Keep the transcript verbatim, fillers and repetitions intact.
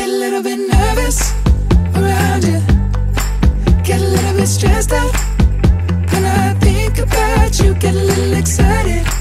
Get a little bit nervous around you. Get a little bit stressed out when I think about you. Get a little excited.